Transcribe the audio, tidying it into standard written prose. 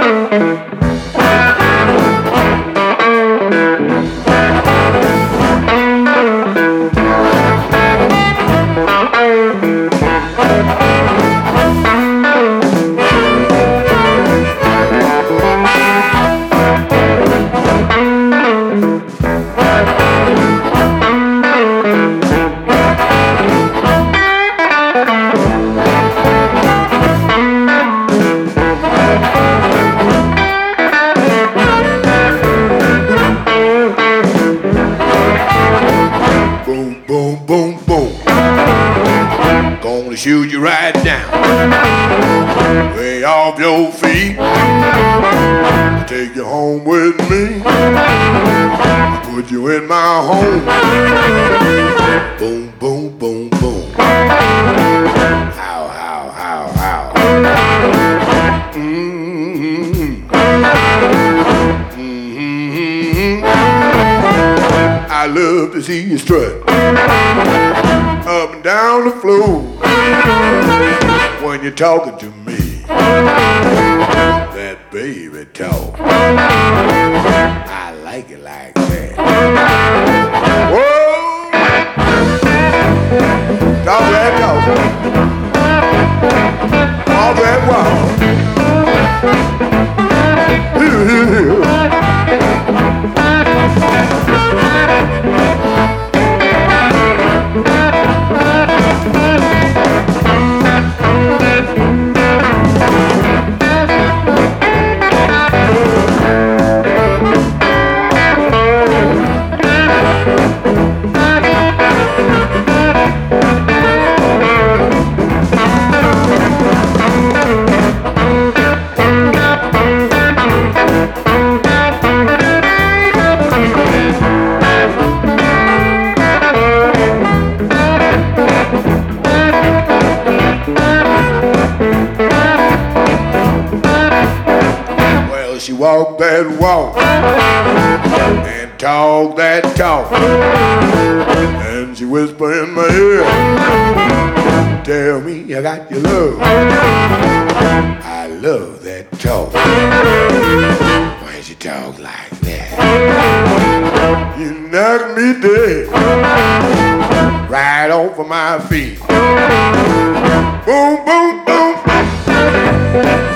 Shoot you right down, way off your feet. Take you home with me, put you in my home. Boom, boom, boom, boom. How, how, how, how. Mm-hmm. Mm-hmm. I love to see you strut up and down the floor when you're talking to me. That baby talk, I like it like that. Whoa! Talk that talk. All that She walked that walk and talk that talk, and she whisper in my ear, tell me I got your love. I love that talk. When she talk like that, you knock me dead, right off of my feet. Boom, boom, boom.